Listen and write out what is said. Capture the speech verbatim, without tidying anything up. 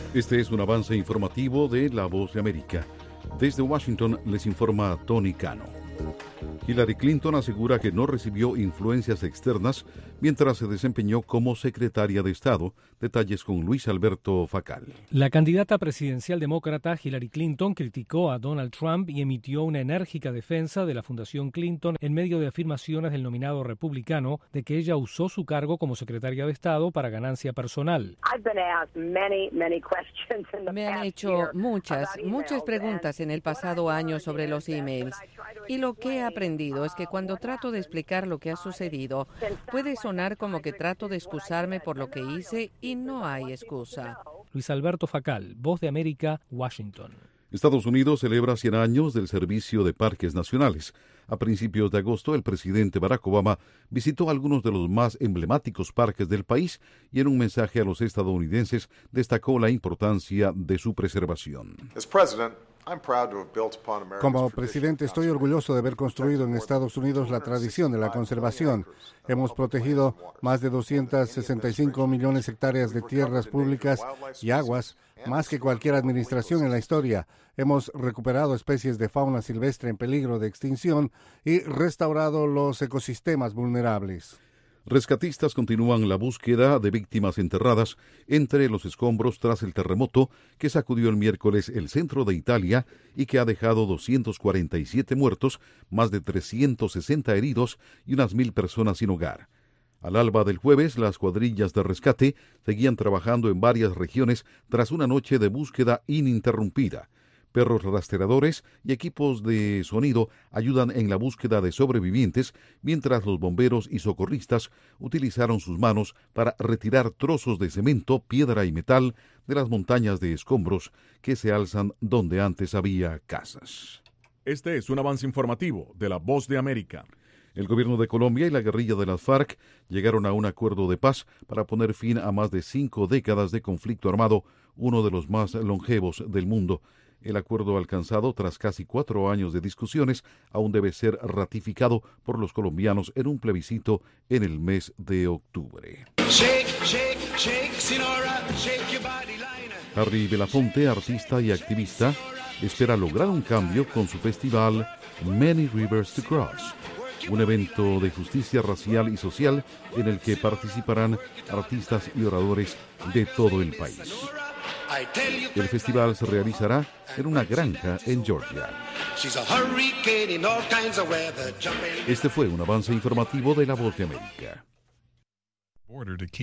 Este es un avance informativo de La Voz de América. Desde Washington les informa Tony Cano. Hillary Clinton asegura que no recibió influencias externas mientras se desempeñó como secretaria de Estado. Detalles con Luis Alberto Facal. La candidata presidencial demócrata Hillary Clinton criticó a Donald Trump y emitió una enérgica defensa de la Fundación Clinton en medio de afirmaciones del nominado republicano de que ella usó su cargo como secretaria de Estado para ganancia personal. Me han hecho muchas, muchas preguntas en el pasado año sobre los emails. Y lo que he aprendido es que cuando trato de explicar lo que ha sucedido, puede sonar como que trato de excusarme por lo que hice y no hay excusa. Luis Alberto Facal, Voz de América, Washington. Estados Unidos celebra cien años del Servicio de Parques Nacionales. A principios de agosto, el presidente Barack Obama visitó algunos de los más emblemáticos parques del país y en un mensaje a los estadounidenses destacó la importancia de su preservación. Como presidente, estoy orgulloso de haber construido en Estados Unidos la tradición de la conservación. Hemos protegido más de doscientas sesenta y cinco millones de hectáreas de tierras públicas y aguas, más que cualquier administración en la historia. Hemos recuperado especies de fauna silvestre en peligro de extinción y restaurado los ecosistemas vulnerables. Rescatistas continúan la búsqueda de víctimas enterradas entre los escombros tras el terremoto que sacudió el miércoles el centro de Italia y que ha dejado doscientos cuarenta y siete muertos, más de trescientos sesenta heridos y unas mil personas sin hogar. Al alba del jueves, las cuadrillas de rescate seguían trabajando en varias regiones tras una noche de búsqueda ininterrumpida. Perros rastreadores y equipos de sonido ayudan en la búsqueda de sobrevivientes, mientras los bomberos y socorristas utilizaron sus manos para retirar trozos de cemento, piedra y metal de las montañas de escombros que se alzan donde antes había casas. Este es un avance informativo de La Voz de América. El gobierno de Colombia y la guerrilla de las FARC llegaron a un acuerdo de paz para poner fin a más de cinco décadas de conflicto armado, uno de los más longevos del mundo. El acuerdo alcanzado tras casi cuatro años de discusiones aún debe ser ratificado por los colombianos en un plebiscito en el mes de octubre. Shake, shake, shake, Sinora, shake your body line. Harry Belafonte, artista y activista, espera lograr un cambio con su festival Many Rivers to Cross, un evento de justicia racial y social en el que participarán artistas y oradores de todo el país. El festival se realizará en una granja en Georgia. Este fue un avance informativo de La Voz de América.